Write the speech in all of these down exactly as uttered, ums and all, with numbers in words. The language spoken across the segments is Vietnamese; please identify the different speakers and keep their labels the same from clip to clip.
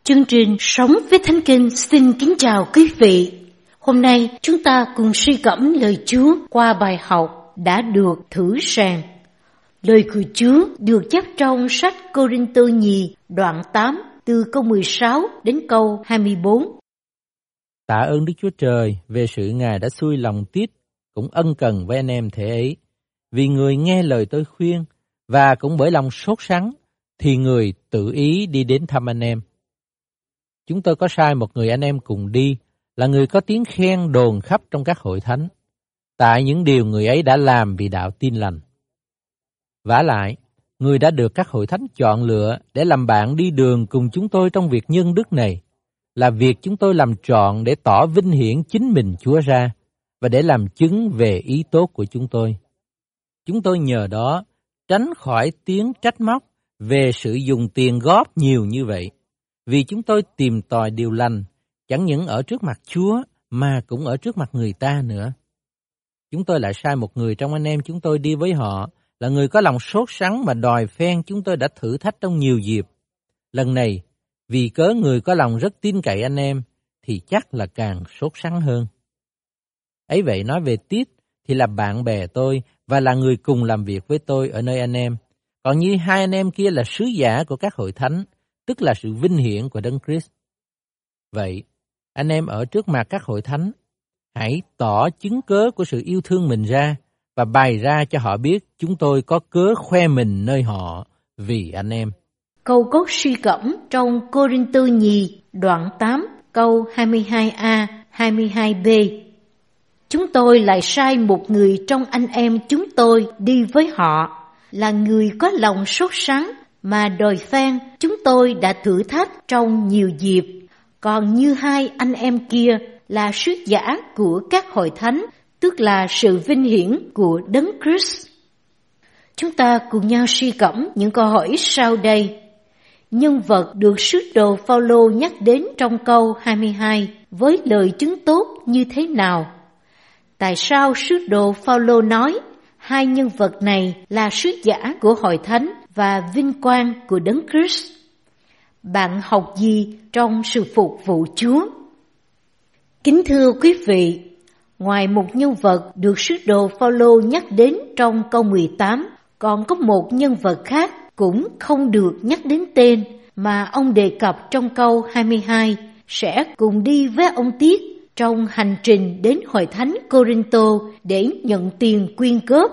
Speaker 1: Chương trình Sống với Thánh Kinh xin kính chào quý vị. Hôm nay chúng ta cùng suy gẫm lời Chúa qua bài học đã được thử rèn. Lời của Chúa được chép trong sách Cô-rinh-tô nhì đoạn tám từ câu mười sáu đến câu hai mươi bốn.
Speaker 2: Tạ ơn Đức Chúa Trời về sự Ngài đã xui lòng Tít cũng ân cần với anh em thể ấy, vì người nghe lời tôi khuyên và cũng bởi lòng sốt sắng thì người tự ý đi đến thăm anh em. Chúng tôi có sai một người anh em cùng đi, là người có tiếng khen đồn khắp trong các hội thánh, tại những điều người ấy đã làm vì đạo tin lành. Vả lại, người đã được các hội thánh chọn lựa để làm bạn đi đường cùng chúng tôi trong việc nhân đức này, là việc chúng tôi làm trọn để tỏ vinh hiển chính mình Chúa ra, và để làm chứng về ý tốt của chúng tôi. Chúng tôi nhờ đó tránh khỏi tiếng trách móc về sự dùng tiền góp nhiều như vậy, vì chúng tôi tìm tòi điều lành, chẳng những ở trước mặt Chúa mà cũng ở trước mặt người ta nữa. Chúng tôi lại sai một người trong anh em chúng tôi đi với họ, là người có lòng sốt sắng mà đòi phen chúng tôi đã thử thách trong nhiều dịp. Lần này, vì cớ người có lòng rất tin cậy anh em, thì chắc là càng sốt sắng hơn. Ấy vậy nói về Tít thì là bạn bè tôi và là người cùng làm việc với tôi ở nơi anh em. Còn như hai anh em kia là sứ giả của các hội thánh, tức là sự vinh hiển của Đấng Christ. Vậy, anh em ở trước mặt các hội thánh, hãy tỏ chứng cớ của sự yêu thương mình ra và bày ra cho họ biết chúng tôi có cớ khoe mình nơi họ vì anh em.
Speaker 1: Câu cốt suy gẫm trong Cô-rinh-tô nhì đoạn tám câu hai mươi hai a, hai mươi hai b. Chúng tôi lại sai một người trong anh em chúng tôi đi với họ, là người có lòng sốt sắng mà đòi phen chúng tôi đã thử thách trong nhiều dịp. Còn như hai anh em kia là sứ giả của các hội thánh, tức là sự vinh hiển của Đấng Christ. Chúng ta cùng nhau suy gẫm những câu hỏi sau đây. Nhân vật được sứ đồ Phao-lô nhắc đến trong câu hai mươi hai với lời chứng tốt như thế nào? Tại sao sứ đồ Phao-lô nói hai nhân vật này là sứ giả của hội thánh và vinh quang của Đấng Christ? Bạn học gì trong sự phục vụ Chúa? Kính thưa quý vị, ngoài một nhân vật được sứ đồ Phao-lô nhắc đến trong câu mười tám, còn có một nhân vật khác cũng không được nhắc đến tên mà ông đề cập trong câu hai mươi hai sẽ cùng đi với ông Tít trong hành trình đến hội thánh Cô-rinh-tô để nhận tiền quyên góp.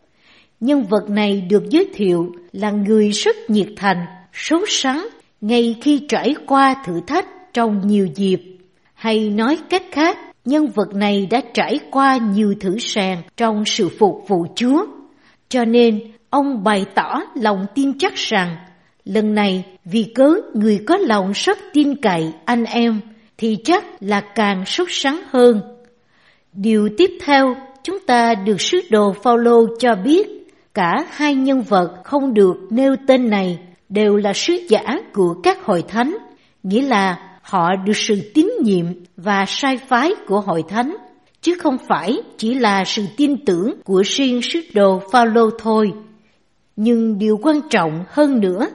Speaker 1: Nhân vật này được giới thiệu là người rất nhiệt thành, sốt sắng ngay khi trải qua thử thách trong nhiều dịp. Hay nói cách khác, nhân vật này đã trải qua nhiều thử rèn trong sự phục vụ Chúa. Cho nên, ông bày tỏ lòng tin chắc rằng, lần này vì cớ người có lòng rất tin cậy anh em, thì chắc là càng sốt sắng hơn. Điều tiếp theo, chúng ta được sứ đồ Phao-lô cho biết, cả hai nhân vật không được nêu tên này đều là sứ giả của các hội thánh, nghĩa là họ được sự tín nhiệm và sai phái của hội thánh, chứ không phải chỉ là sự tin tưởng của riêng sứ đồ Phao-lô thôi. Nhưng điều quan trọng hơn nữa,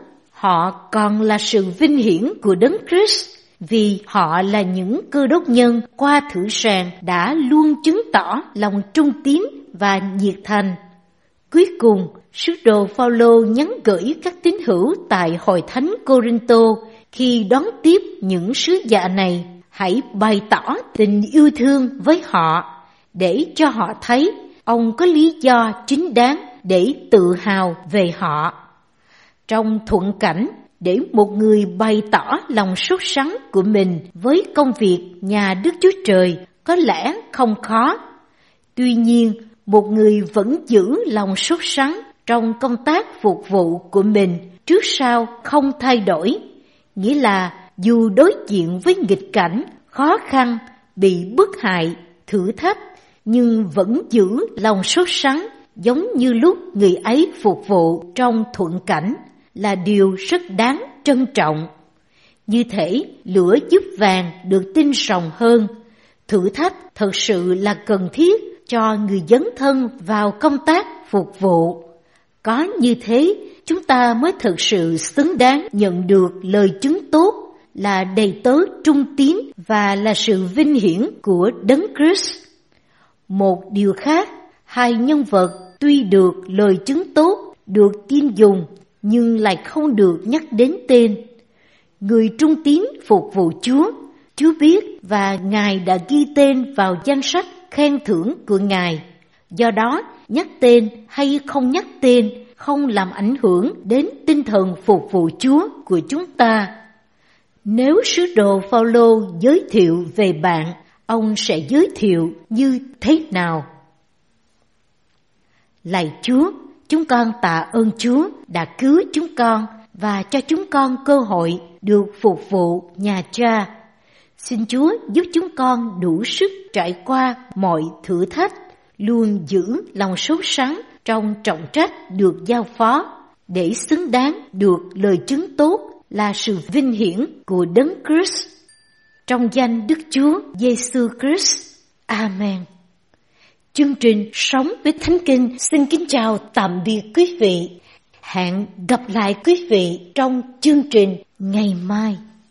Speaker 1: họ còn là sự vinh hiển của Đấng Christ, vì họ là những cơ đốc nhân qua thử rèn đã luôn chứng tỏ lòng trung tín và nhiệt thành. Cuối cùng, sứ đồ Phao-lô nhắn gửi các tín hữu tại hội thánh Cô-rinh-tô khi đón tiếp những sứ giả này, hãy bày tỏ tình yêu thương với họ để cho họ thấy ông có lý do chính đáng để tự hào về họ. Trong thuận cảnh để một người bày tỏ lòng sốt sắng của mình với công việc nhà Đức Chúa Trời có lẽ không khó. Tuy nhiên, một người vẫn giữ lòng sốt sắng trong công tác phục vụ của mình trước sau không thay đổi, nghĩa là dù đối diện với nghịch cảnh, khó khăn, bị bức hại, thử thách, nhưng vẫn giữ lòng sốt sắng giống như lúc người ấy phục vụ trong thuận cảnh là điều rất đáng trân trọng. Như thể lửa giúp vàng được tinh ròng hơn, thử thách thật sự là cần thiết cho người dấn thân vào công tác phục vụ. Có như thế, chúng ta mới thực sự xứng đáng nhận được lời chứng tốt là đầy tớ trung tín và là sự vinh hiển của Đấng Christ. Một điều khác, hai nhân vật tuy được lời chứng tốt, được tin dùng, nhưng lại không được nhắc đến tên. Người trung tín phục vụ Chúa, Chúa biết và Ngài đã ghi tên vào danh sách khen thưởng của Ngài. Do đó, nhắc tên hay không nhắc tên không làm ảnh hưởng đến tinh thần phục vụ Chúa của chúng ta. Nếu sứ đồ Phao-lô giới thiệu về bạn, ông sẽ giới thiệu như thế nào? Lạy Chúa, chúng con tạ ơn Chúa đã cứu chúng con và cho chúng con cơ hội được phục vụ nhà Cha. Xin Chúa giúp chúng con đủ sức trải qua mọi thử thách, luôn giữ lòng sốt sắng trong trọng trách được giao phó, để xứng đáng được lời chứng tốt là sự vinh hiển của Đấng Christ. Trong danh Đức Chúa Giêsu Christ. Amen. Chương trình Sống với Thánh Kinh xin kính chào tạm biệt quý vị. Hẹn gặp lại quý vị trong chương trình ngày mai.